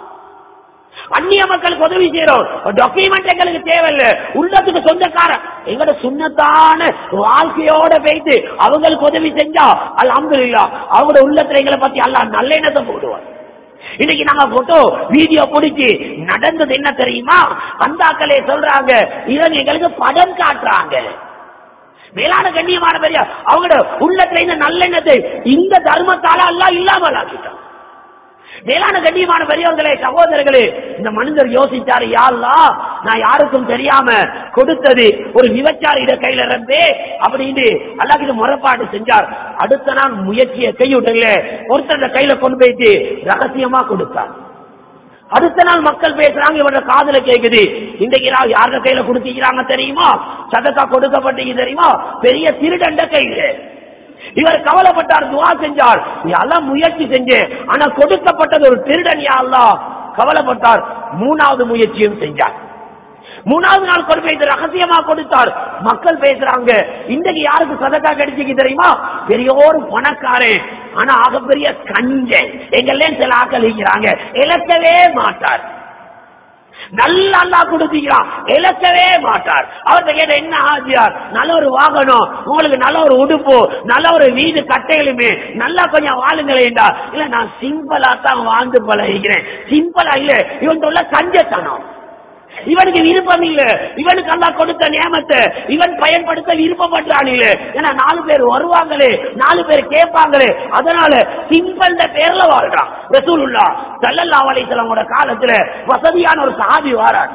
அந்நிய மக்களுக்கு உதவி செய்யறோம், டாக்குமெண்ட் எங்களுக்கு தேவையில்லை. உள்ளத்துக்கு சொந்தக்காரன் எங்கட சுண்ணத்தான வாழ்க்கையோட போயிட்டு அவங்களுக்கு உதவி செஞ்சா அல்ஹம்துலில்லாஹ், அவங்களோட உள்ளத்துல எங்களை பத்தி அல்லாஹ் நல்ல எண்ணத்தை போடுவார். இன்னைக்கு நாங்க போட்டோ வீடியோ பிடிச்சி நடந்தது என்ன தெரியுமா? அந்த ஆக்களே சொல்றாங்க, இவங்க எங்களுக்கு படம் காட்டுறாங்க. மேலான கண்ணியமான பெரிய அவங்களோட உள்ளத்துல இந்த நல்லெண்ணத்தை இந்த தர்மத்தால அல்லாஹ் இல்லாமல் ஆக்கிட்டான். மேலான கண்ணியமான பெரியவர்களே சகோதரர்களே, இந்த மனிதர் யோசிச்சாரு, யா அல்லாஹ், நான் யாருக்கும் தெரியாம கொடுத்தது ஒரு விபச்சாரியிட கையில இருந்தே அப்படின்னு அல்லாஹ் இது முறைப்பாடு செஞ்சார். அடுத்த நாள் முயற்சியை கையுடல ஒருத்தர் கையில கொண்டு போயிட்டு ரகசியமா கொடுத்தார். அடுத்த நாள் மக்கள் பேசுறாங்க, இவரோட காதுல கேக்குது, இன்றைக்கு யாரோட கையில கொடுத்திருக்கிறாங்க தெரியுமா? சதகா கொடுக்கப்பட்டீங்க தெரியுமா? பெரிய திருடண்ட கையில. இவர் கவலைப்பட்டார், துவா செஞ்சார், எல்லாம் முயற்சி செஞ்சேன், ஆனா கொடுக்கப்பட்டது ஒரு திருடன், யா அல்லாஹ் கவலைப்பட்டார். மூணாவது முயற்சியும் செஞ்சார். மூணாவது நாள் கொண்டு போய் ரகசியமா கொடுத்தார். மக்கள் பேசுறாங்க, இன்றைக்கு யாருக்கு சதகா கிடைச்சிக்கு தெரியுமா? பெரிய ஒரு பணக்காரன், ஆனா ஆகப்பெரிய கஞ்சன். எங்களே சில ஆக்கள் இருக்கிறாங்க, இழக்கவே மாட்டார். நல்லா அல்லா கொடுத்தீங்கிறான், இழக்கவே மாட்டார். அவர்கிட்ட கேட்ட, என்ன ஆஜியார், நல்ல ஒரு வாகனம், உங்களுக்கு நல்ல ஒரு உடுப்பு, நல்ல ஒரு வீடு கட்டைகளுமே, நல்லா கொஞ்சம் வாழுங்களேண்டா. இல்ல நான் சிம்பிளா தான் வாழ்ந்து பழகிறேன். சிம்பிளா இல்ல, இவன் உள்ள கஞ்சத்தனம். இவனுக்கு விருப்பம் இல்ல, இவனுக்கு அல்லா கொடுத்த நியமத்தை இவன் பயன்படுத்த விருப்பப்பட்டான் இல்ல. ஏன்னா நாலு பேர் வருவாங்களே, நாலு பேர் கேட்பாங்களே, அதனால சிம்பிள் பேர்ல வாழ்றான். ரசூலுல்லாஹ் ஸல்லல்லாஹு அலைஹி வஸல்லம் காலத்துல வசதியான ஒரு சஹாபி வாரார்.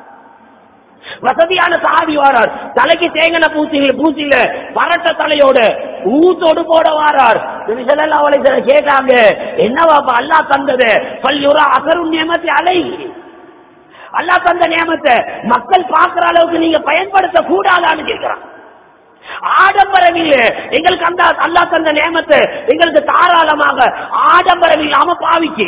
வசதியான சஹாபி வாரார், தலைக்கு தேங்கன பூச்சிகள் பூச்சியில பரட்ட தலையோட ஊத்தோடு போட வாரார். நபி ஸல்லல்லாஹு அலைஹி வஸல்லம் கேட்டாங்க, என்னவாப்பா அல்லாஹ் தந்தது? ஃபல்யுரா அஸரு நியமத்தி அலைஹி, அல்லாஹ் தந்த நியமத்தை மக்கள் பார்க்கிற அளவுக்கு நீங்க பயன்படுத்த கூடாதான்னு கேட்கிறான். ஆடம்பரம் இல்ல எங்களுக்கு, அந்த அல்லாஹ் தந்த நியமத்தை எங்களுக்கு தாராளமாக ஆடம்பரம் இல்லாம பாவிக்கு.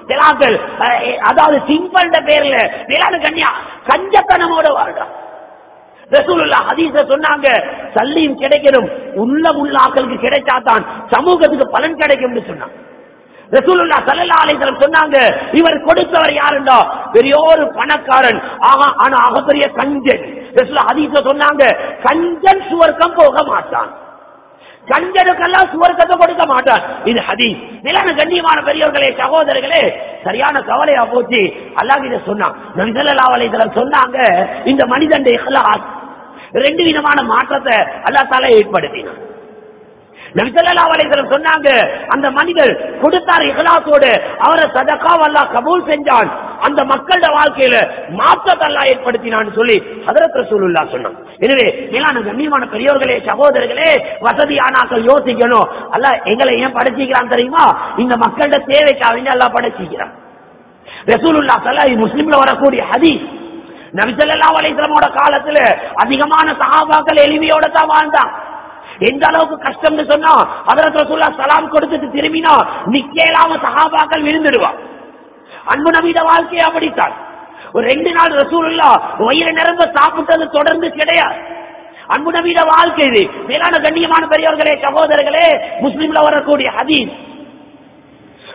அதாவது சிம்பிள் பேர்ல மேலான கண்ணியா கஞ்சத்தனமோட வாழ்றான். ரசூலுல்லாஹ் ஹதீஸ்ல சொன்னாங்க, சல்லியும் கிடைக்கணும், உள்ள உள்ள ஆக்களுக்கு கிடைச்சாதான் சமூகத்துக்கு பலன் கிடைக்கும் சொன்னாங்க. ரசூலுல்லாஹ் ஸல்லல்லாஹு அலைஹி வஸல்லம் சொன்னாங்க, இவர் கொடுத்தவர் யாருண்டா? பெரிய ஒரு பணக்காரன், ஆனா ஆகப்பெரிய கஞ்சன். ரசூலுல்லாஹ் ஹதீஸ்ல சொன்னாங்க, கஞ்சன் சுவர்க்கம் போக மாட்டான், கஞ்சனுக்கெல்லாம் சுவர்க்கத்தை கொடுக்க மாட்டான். இது ஹதீஸ். மேலான கண்ணியமான பெரியவர்களே சகோதரர்களே, சரியான கவலையா போச்சு. அல்லாஹ் இதை சொன்னான். நபி ஸல்லல்லாஹு அலைஹி வஸல்லம் சொன்னாங்க, இந்த மனிதனுடைய இஹ்லாஸ் ரெண்டு விதமான மாற்றத்தை அல்லாஹ் தஆலா ஏற்படுத்தினான். நபி ஸல்லல்லாஹு அலைஹி வஸல்லம் சொன்னாங்க, அந்த மனிதர் கொடுத்தார் இஹ்லாஸோடு, அவரை சதகாவை அல்லாஹ் கபூல் செஞ்சான், அந்த மக்களோட வாழ்க்கையில மாற்றத்தை அல்லாஹ் ஏற்படுத்தினான்னு சொல்லி ஹஜ்ரத் ரசூலுல்லாஹ் சொன்னாங்க. எனவே மேலான கண்ணியமான பெரியவர்களே சகோதரர்களே, வசதியானாக்கள் யோசிக்கணும், அல்லாஹ் எங்களை ஏன் படைச்சிக்கிறான் தெரியுமா? இந்த மக்களோட தேவைக்காக அல்லாஹ் படைச்சிக்கிறான். ரசூலுல்லாஹ் ஸல்லல்லாஹு அலைஹி முஸ்லிம்ல வரக்கூடிய ஹதீஸ், நபி ஸல்லல்லாஹு அலைஹி வஸல்லம் காலத்துல அதிகமான சஹாபாக்கள் எளிமையோட தான் வாழ்ந்தாங்க. எந்த அளவுக்கு கஷ்டம் சொன்னா, ஹஜ்ரத் ரசூலுல்லாஹ் சலாம் கொடுத்துட்டு திரும்பினா நிக்கேலாம சஹாபாக்கள் விழுந்துடுவா. அன்பு நபியோட வாழ்க்கையை அப்படித்தான். ஒரு ரெண்டு நாள் ரசூலுல்லாஹ் வயிறு நிரம்ப சாப்பிட்டது தொடர்ந்து கிடையாது. அன்பு நபியோட வாழ்க்கை இது. மேலான கண்ணியமான பெரியவர்களே சகோதரர்களே, முஸ்லிம்ல வரக்கூடிய ஹதீஸ்,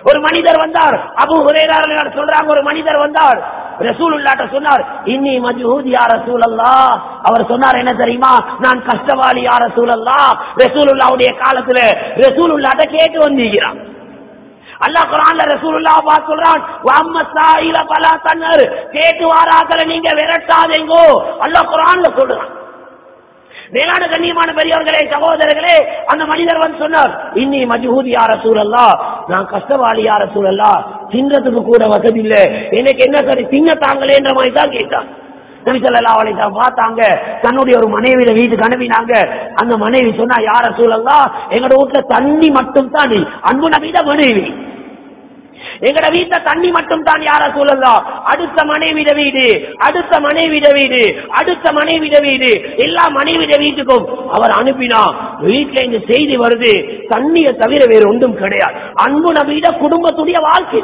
ஒரு மனிதர் வந்தார், அபூ ஹுரைரா ரலியல்லாஹு சொல்றாங்க, ஒரு மனிதர் வந்தார் ரசூலுல்லாஹ்ட்ட சொன்னார், இன்னி மஜ்ஹூத் யா ரசூலல்லாஹ். அவர் சொன்னார் என்ன தெரியுமா, நான் கஷ்டவாளி யா ரசூலல்லாஹ். ரசூலுல்லாஹ்வுடைய காலத்துல ரசூலுல்லாஹ்ட்ட கேட்டு வந்திருக்கிறான். அல்லாஹ் குர்ஆன்ல ரசூலுல்லாஹ் பார்த்து சொல்றான், வஅம்ம ஸாயில ஃபலா தன்ஹர், கேட்டு வாராக்களை நீங்க விரட்டாதீங்கோ. அல்லாஹ் குர்ஆன்ல சொல்றான். மேலான கண்ணியமான பெரியவர்களே, சகோதரர்களே, அந்த மனிதர் வந்து சொன்னார், இன்னி மஜ்ஹூத் யா ரசூலல்லாஹ், நான் கஷ்டவாளி யா ரசூலல்லாஹ், தின்றதுக்கு கூட வசதி இல்ல, எனக்கு என்ன சரி திங்க தாங்களேன்ற மாதிரி தான் கேட்டான். நபி ஸல்லல்லாஹு அலைஹி வஸல்லம் பார்த்தாங்க, தன்னுடைய ஒரு மனைவியில வீட்டுக்கு அனுப்பினாங்க. அந்த மனைவி சொன்னா, யா ரசூலல்லாஹ், எங்கட வீட்டுல தண்ணி மட்டும் தான், அன்பு நபி தான் மனைவி, எங்கட வீட்டுல தண்ணி மட்டும் தான் யா ரசூலல்லாஹ். அடுத்த மனைவிட வீடு, அடுத்த மனைவிட வீடு, அடுத்த மனைவிட வீடு, எல்லா மனைவிட வீட்டுக்கும் அவர் அனுப்பினா வீட்டுல இந்த செய்தி வருது, தண்ணியை தவிர வேறு ஒன்றும் கிடையாது. அன்பு நபியிட குடும்பத்துடைய வாழ்க்கை.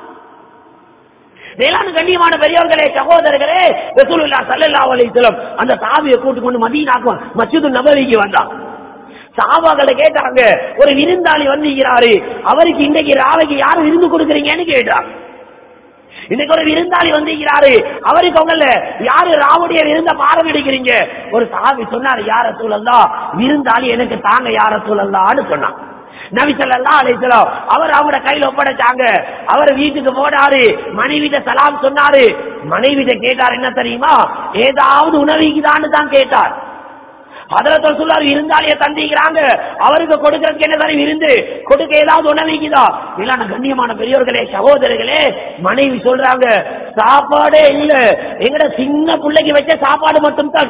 மேலான கண்ணியமான பெரியவர்களே, சகோதரர்களே, ரசூலுல்லாஹ் ஸல்லல்லாஹு அலைஹி வஸல்லம் அந்த சஹாபியை கூட்டிக் கொண்டு மதீனாக்கு மஸ்ஜிது நபவிக்கு வந்தார். சஹாபாக்களை கேட்டாங்க, ஒரு விருந்தாளி வந்திருக்கிறாரு, அவருக்கு இன்றைக்கு ராவைக்கு யாரு விருந்து கொடுக்குறீங்கன்னு கேட்டாங்க. இன்னைக்கு ஒரு விருந்தாளி வந்திருக்கிறாரு, அவருக்கு அவங்கள யாரு ராவுடைய விருந்த பாரம் எடுக்கிறீங்க? ஒரு சஹாபி சொன்னார், யா ரசூலல்லாஹ், விருந்தாளி எனக்கு தாங்க யா ரசூலல்லாஹ்னு சொன்னாங்க. நபி ஸல்லல்லாஹு அலைஹி வஸல்லம் அவர் அவங்களோட கையில ஒப்படைச்சாங்க. அவர் வீட்டுக்கு போனாரு, மனைவிட சலாம் சொன்னாரு. மனைவிட கேட்டார், என்ன தெரியுமா, ஏதாவது உணவிக்குதான்னு தான் கேட்டார். ஹதரத் ரசூலுல்லாஹ் விருந்தாளிய தந்திக்கிறாங்க, அவருக்கு கொடுக்கறதுக்கு என்ன சரி விருந்து கொடுக்க ஏதாவது உணவிக்குதா? இல்ல கண்ணியமான பெரியவர்களே, சகோதரர்களே, மனைவி சொல்றாங்க, சாப்பாடே இல்ல, எங்கட சின்ன பிள்ளைக்கு வச்ச சாப்பாடு மட்டும் தான்,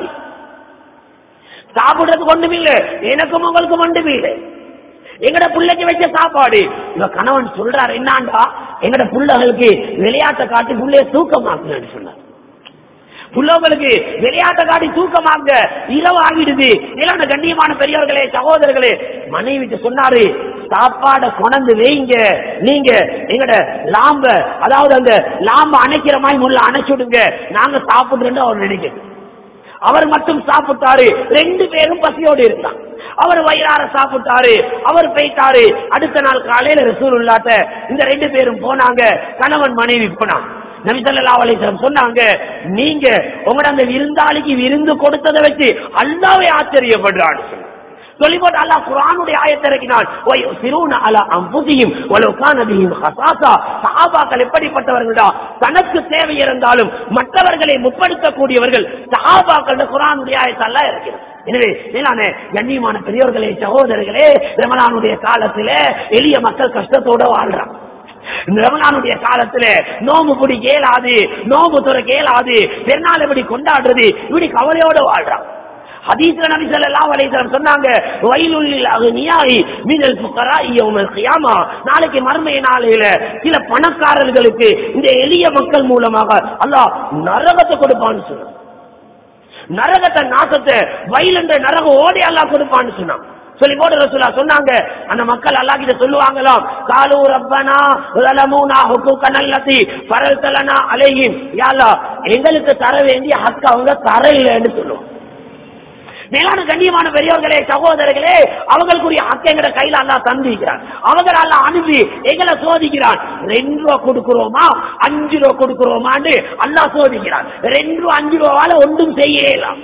சாப்பிடுறதுக்கு ஒண்ணுமே இல்ல, எனக்கும் உங்களுக்கும் ஒன்றுமே இல்லை, எங்கட பிள்ளைக்கு வச்ச சாப்பாடு. இவ கணவன் சொல்றாரு, என்னாண்டா எங்கட பிள்ளைகளுக்கு விளையாட்டை காட்டி பிள்ளைய தூக்கமாக்குன்னு சொன்னார். புள்ளவங்களுக்கு விளையாட்டை காட்டி தூக்கமாக இரவு ஆகிடுது. இல்லாத கண்ணியமான பெரியவர்களே, சகோதரர்களே, மனைவிட்டு சொன்னாரு, சாப்பாடை கொண்டு வைங்க, நீங்க எங்கட லாம்ப, அதாவது அந்த லாம்ப அணைக்கிற மாதிரி முள்ள அணைச்சுடுங்க, நாங்க சாப்பிடுறோன்னு அவர் நினைக்கிறது. அவர் மட்டும் சாப்பிட்டாரு, ரெண்டு பேரும் பசியோடு இருந்தான். அவர் வயிறார சாப்பிட்டாரு, அவர் போயிட்டாரு. அடுத்த நாள் காலையில ரசூலுல்லாஹ்ட்ட இந்த ரெண்டு பேரும் போனாங்க, கணவன் மனைவி போனாங்க. நபி ஸல்லல்லாஹு அலைஹி வஸல்லம் சொன்னாங்க, நீங்க உங்களோட அந்த விருந்தாளிக்கு விருந்து கொடுத்ததை வச்சு அல்லாஹ்வே ஆச்சரியப்படுறான்னு சொல்லி போட்டு அல்லாஹ் குர்ஆனுடைய ஆயத்தை இறக்கினான். வயஸிரூன அலா அன்ஃபுஸிஹிம் வலவ் கான பிஹிம் ஹஸாஸா. சஹாபாக்கள் எப்படிப்பட்டவர்களா, தனக்கு தேவை இருந்தாலும் மற்றவர்களை முற்படுத்தக்கூடியவர்கள் சஹாபாக்கள். குர்ஆனுடைய ஆயத்தை அல்லாஹ் இறக்கினான். எனவே மேலான கண்ணியமான பெரியவர்களே, சகோதரர்களே, ரமலானுடைய காலத்துல எளிய மக்கள் கஷ்டத்தோட வாழ்றாங்க. ரமலானுடைய காலத்துல நோம்பு பிடி கேளாது, நோம்பு துற கேளாது, பெருநாள் எப்படி கொண்டாடுறது, இப்படி கவலையோட வாழ்றாங்க. ஹதீஸ்ல நபி ஸல்லல்லாஹு அலைஹி வஸல்லம் சொன்னாங்க, வயலுல் லில் அக்னியாஇ மினல் ஃபுகராஇ யௌமல் கியாமா. நாளைக்கு மறுமை நாளையில சில பணக்காரர்களுக்கு இந்த எளிய மக்கள் மூலமாக அல்லாஹ் நரகத்தை கொடுப்பான்னு சொன்னான். நரகத்தை நாசத்தை வயல் என்ற நரகம் ஓடி அல்லாஹ் கொடுப்பான்னு சொன்னான். சொல்லி போட்டு ரசூலுல்லாஹ் சொன்னாங்க, அந்த மக்கள் அல்லாஹ் கிட்ட சொல்லுவாங்களாம், காலு ரப்பனா ஸலமுனா ஹுகூகன் அல்லதி ஃபரல்தலனா அலைஹிம். யா அல்லாஹ், எங்களுக்கு தர வேண்டிய ஹக் அவங்க தரலன்னு சொல்லுவாங்க. மேலான கண்ணியமான பெரியவர்களே, சகோதரர்களே, அவங்களுக்குரிய ஹக் எங்கட கையில அல்லாஹ் தந்திக்கிறான். அவங்க அல்லாஹ் அனுப்பி எங்களை சோதிக்கிறான். ரெண்டு ரூபா கொடுக்கிறோமா அஞ்சு ரூபா கொடுக்கிறோமான்னு அல்லாஹ் சோதிக்கிறான். ரெண்டு ரூபா அஞ்சு ரூபாவால ஒன்றும் செய்யலாம்.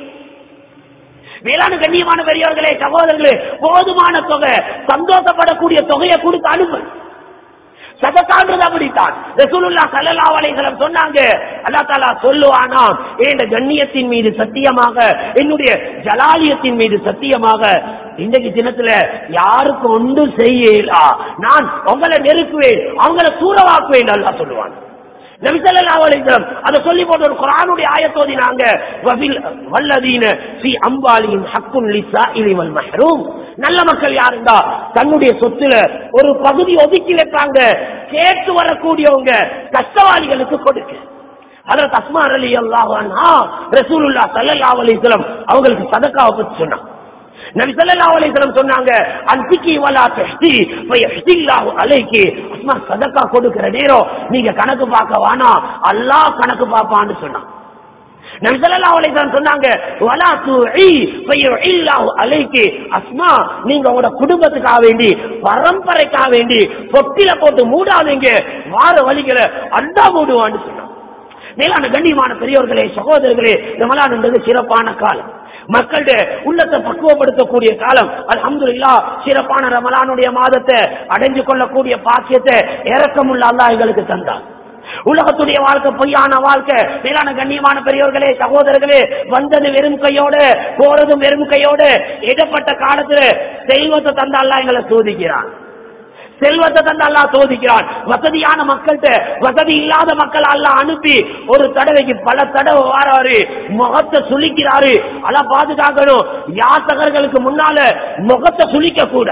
மேலான கண்ணியமான பெரியவர்களே, சகோதரர்களே, போதுமான தொகை, சந்தோஷப்படக்கூடிய தொகையை கொடுத்து அனுப்பு. சதகான்றது அப்படித்தான். ரசூலுல்லாஹ் ஸல்லல்லாஹு அலைஹி வஸல்லம் சொன்னாங்க, அல்லாஹ் தஆலா சொல்லுவானா, என் கண்ணியத்தின் மீது சத்தியமாக, என்னுடைய ஜலாலியத்தின் மீது சத்தியமாக, இன்றைக்கு தினத்துல யாருக்கு ஒன்று செய்யலா, நான் உங்களை நெருக்குவேன், அவங்களை தூரவாக்குவேன் அல்லாஹ் சொல்லுவான். நபி ஸல்லல்லாஹு அலைஹி வஸல்லம் அத சொல்லி போட்டு ஒரு குர்ஆனுடைய ஆயத் ஓதினாங்க, வபில் வல்லதீன ஃபீ அம்வாலிஹிம் ஹக்குன் லிஸாயிலி வல் மஹ்ரூம். நல்ல மக்கள் யாருண்டா, தன்னுடைய சொத்துல ஒரு பகுதி ஒதுக்கி வைப்பாங்க, கேட்டு வரக்கூடியவங்க கஷ்டவாளிகளுக்கு கொடுக்க. ஹஜ்ரத் அஸ்மா ரலியல்லாஹு அன்ஹா ரசூலுல்லாஹ் ஸல்லல்லாஹு அலைஹி வஸல்லம் அவங்களுக்கு சதகாவை பத்தி சொன்னாங்க. நபி ஸல்லல்லாஹு அலைஹி வஸல்லம் சொன்னாங்க, அன்திகி வலா தஹ்தி ஃபயஹ்தில்லாஹு அலைகி. அஸ்மா, சதகா கொடுக்கிற நேரம் நீங்க கணக்கு பார்க்க வேணாம், அல்லாஹ் கணக்கு பார்ப்பான்னு சொன்னான். நபி ஸல்லல்லாஹு அலைஹி வஸல்லம் சொன்னாங்க, வலா துஇ ஃபயுஇல்லாஹு அலைக்கி அஸ்மா, நீங்க உங்களோட குடும்பத்துக்காக வேண்டி பரம்பரைக்காக வேண்டி பொட்டில போட்டு மூடாதீங்க, வார வழிகளை அல்லாஹ் மூடுவான்னு சொன்னாங்க. மேலான கண்ணியமான பெரியோர்களே, சகோதரர்களே, ரமலான் என்பது சிறப்பான காலம், மக்களுடைய உள்ளத்தை பக்குவப்படுத்தக்கூடிய காலம். அல்ஹம்துலில்லாஹ், சிறப்பான ரமலானுடைய மாதத்தை அடைஞ்சு கொள்ளக்கூடிய பாக்கியத்தை இரக்கமுள்ள அல்லாஹ் எங்களுக்கு தந்தார். உலகத்துடைய வாழ்க்கை பொய்யான வாழ்க்கை. மேலான கண்ணியமான பெரியோர்களே, சகோதரர்களே, வந்தது வெறும் கையோடு, போறதும் வெறும் கையோடு. இடப்பட்ட காலத்துல செல்வத்தை தந்த அல்லாஹ் எங்களை சோதிக்கிறான், செல்வத்தை தந்த அல்லாஹ் சோதிக்கிறான். வசதியான மக்கள்கிட்ட வசதி இல்லாத மக்கள் அல்லாஹ் அனுப்பி ஒரு தடவைக்கு பல தடவை வாராரு, முகத்தை சுளிக்கிறாரு. அல்லாஹ் பாதுகாக்கணும். யாசகர்களுக்கு முன்னால முகத்தை சுளிக்க கூட.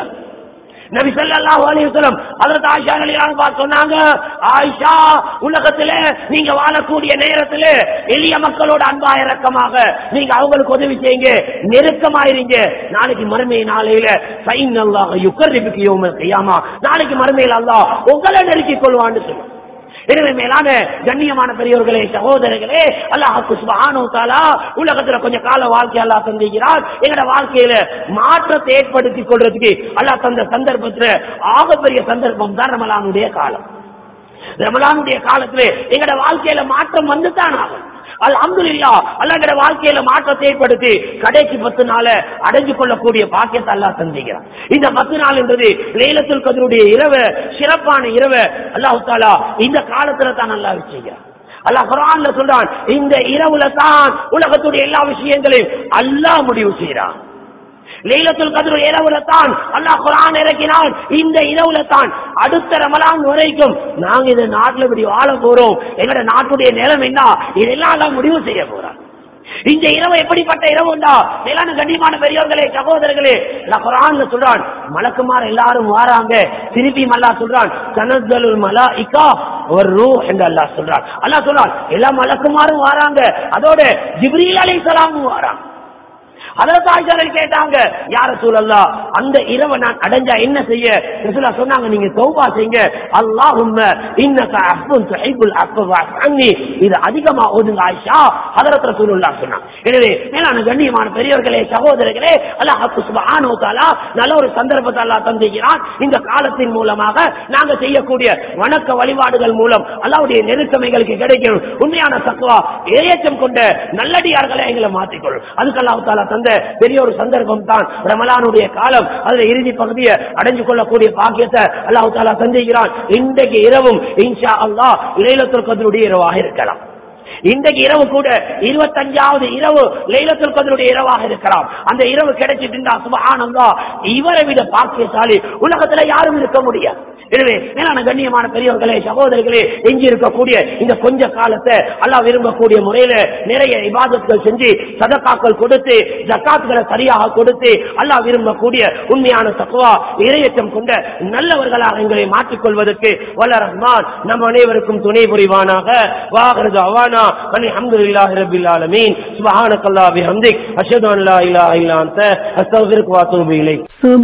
நபி ஸல்லல்லாஹு அலைஹி வஸல்லம் ஹஜ்ரத் ஆயிஷா ரலியல்லாஹு அன்ஹா சொன்னாங்க, ஆயிஷா, உலகத்திலே நீங்க வாழக்கூடிய நேரத்துல எளிய மக்களோட அன்பா இரக்கமாக நீங்க அவங்களுக்கு உதவி செய்யுங்க, நெருக்கமாயிருங்க. நாளைக்கு மறுமை நாளையில ஃபைனல்லாஹு யுகர்ரிபுக யௌமல் கியாமா, நாளைக்கு மறுமையில் அல்லாஹ் உங்களை நெருக்கிக் கொள்வான்னு சொல்லுவாங்க. எனவே மேலான கண்ணியமான பெரியோர்களே, சகோதரர்களே, அல்லாஹ் சுப்ஹானஹு வ தஆலா உலகத்துல கொஞ்சம் கால வாழ்க்கை அல்லாஹ் தந்திருக்கிறார். எங்களோட வாழ்க்கையில மாற்றத்தை ஏற்படுத்திக் கொள்றதுக்கு அல்லாஹ் தந்த சந்தர்ப்பத்துல ஆகப்பெரிய சந்தர்ப்பம் தான் ரமலானுடைய காலம். ரமலானுடைய காலத்துல எங்களோட வாழ்க்கையில மாற்றம் வந்துதான் ஆகும். அல்ஹம்துலில்லாஹ், அல்லாஹ்வுடைய வாழ்க்கையில மாற்றத்தை ஏற்படுத்தி கடைசி பத்து நாள அடைஞ்சு கொள்ளக்கூடிய பாக்கியத்தை அல்லாஹ் தந்திருக்கிறார். இந்த பத்து நாள் என்பது லைலத்துல் கத்ருடைய இரவு, சிறப்பான இரவு. அல்லாஹ் தஆலா இந்த காலத்துல தான் அல்லாஹ் வச்சிருக்கிறார். அல்லாஹ் குர்ஆன்ல சொல்றான், இந்த இரவுல தான் உலகத்துடைய எல்லா விஷயங்களையும் அல்லாஹ் முடிவு செய்யறான். லைலத்துல் கத்ர் இரவுல தான் அல்லாஹ் குர்ஆன் இறக்கினான். இந்த இரவுல தான் அடுத்த ரமலான் வரைக்கும் நாங்க இந்த நாட்டுல இப்படி வாழ போறோம், எங்களோட நாட்டுடைய நிலைமை என்ன, இதெல்லாம் அல்லாஹ் முடிவு செய்ய போறான். இந்த இரவு எப்படிப்பட்ட இரவுண்டா? மேலான கண்ணியமான பெரியோர்களே, சகோதரர்களே, அல்லாஹ் குர்ஆன்ல சொல்றான், மலக்குமார் எல்லாரும் வாராங்க. திருப்பி அல்லாஹ் சொல்றான், தனஸ்ஸலுல் மலாயிகா வர்ரூஹ் என்று அல்லாஹ் சொல்றான். அல்லாஹ் சொல்றான், எல்லா மலக்குமாரும் வாராங்க, அதோட ஜிப்ரீல் அலைஹிஸ்ஸலாமும் வாராங்க. ஹஜ்ரத் ஆயிஷா கேட்டாங்க, யா ரசூலல்லாஹ், அந்த இரவை நான் அடைஞ்சா என்ன செய்ய? ரசூலுல்லாஹ் சொன்னாங்க, நீங்க தௌபா செய்யுங்க. அல்லாஹும்ம இன்னக அஃபுன் துஹிப்புல் அஃபவ ஃபஅஃபு அன்னி, இது அதிகமா ஓதுங்க ஆயிஷா, ஹஜ்ரத் ரசூலுல்லாஹ் சொன்னாங்க. எனவே மேலான கண்ணியமான பெரியவர்களே, சகோதரர்களே, அல்லாஹ் சுப்ஹானஹு வ தஆலா நல்ல ஒரு சந்தர்ப்பத்தை அல்லாஹ் தந்திருக்கிறான். இந்த காலத்தின் மூலமாக நாங்க செய்யக்கூடிய வணக்க வழிபாடுகள் மூலம் அல்லாஹ்வுடைய நெருக்கமைகளுக்கு கிடைக்கும் உண்மையான தக்வா, ஏயச்சம் கொண்ட நல்லடியார்களை எங்களை மாற்றிக்கொள்ளும். அதுக்கு அல்லாஹ் தஆலா தந்த பெரிய ஒரு சந்தர்ப்பம் தான் ரமலானுடைய காலம். அதுல இறுதி பகுதியை அடைஞ்சு கொள்ளக்கூடிய பாக்கியத்தை அல்லாஹ் தஆலா தந்திருக்கிறான். இன்றைக்கு இரவும் இன்ஷா அல்லாஹ் லைலத்துல் கத்ருடைய இரவாக இருக்கலாம். இன்றைக்கு இரவு கூட இருபத்தஞ்சாவது இரவு லைலத்துல் கத்ருடைய இரவாக இருக்கலாம். அந்த இரவு கிடைச்சிட்டு சுப்ஹானல்லாஹ், இவரை விட பாக்கியசாலி உலகத்துல யாரும் இருக்க முடியாது. எனவே மேலான கண்ணியமான பெரியவர்களே, சகோதரர்களே, எஞ்சி இருக்கக்கூடிய இந்த கொஞ்ச காலத்தை அல்லாஹ் விரும்பக்கூடிய முறையில நிறைய இபாதத்துகள் செஞ்சு சதகாக்கள் கொடுத்து ஜகாத்துகளை சரியாக கொடுத்து அல்லாஹ் விரும்பக்கூடிய உண்மையான தக்வா, இறையச்சம் கொண்ட நல்லவர்களாக எங்களை மாற்றிக்கொள்வதற்கு வல்ல ரஹ்மான் நம் அனைவருக்கும் துணை புரிவானாக. வாஹிரு தஅவானா அல்ஹம்துலில்லாஹி ரப்பில் ஆலமீன். சுப்ஹானக்கல்லாஹி வபிஹம்திக், அஷ்ஹது அன் லா இலாஹா இல்லா அன்த, அஸ்தக்ஃபிருக வ அத்தூபு இலைக்.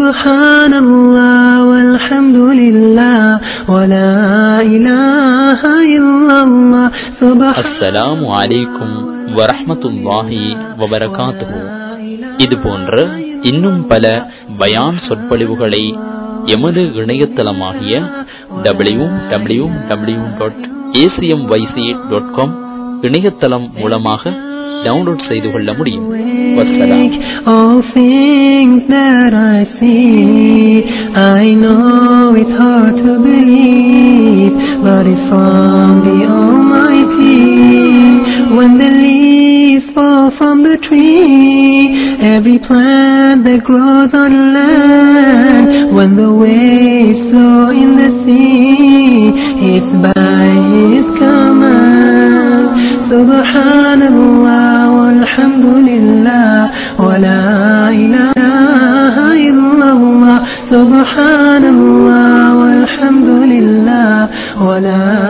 சுப்ஹானல்லாஹ் வல்ஹம்துலில்லாஹ் வலா இலாஹா இல்லல்லாஹ். அஸ்ஸலாமு அலைக்கும் வரஹ்மத்துல்லாஹி வபரகாத்துஹு. இது போன்ற இன்னும் பல பயான் சொற்பொழிவுகளை எமது இணையதளமாகிய W W W dot ACM YC dot com இணையதளம் மூலமாக டவுன்லோட் செய்து கொள்ள முடியும். All things that I see, I know it's hard to believe, but it's from the Almighty. When the leaves fall from the tree, every plant that grows on land, when the waves flow in the sea, it's by His command. Subhanallah walhamdulillah wa la ilaha illallah. Subhanallah walhamdulillah wa la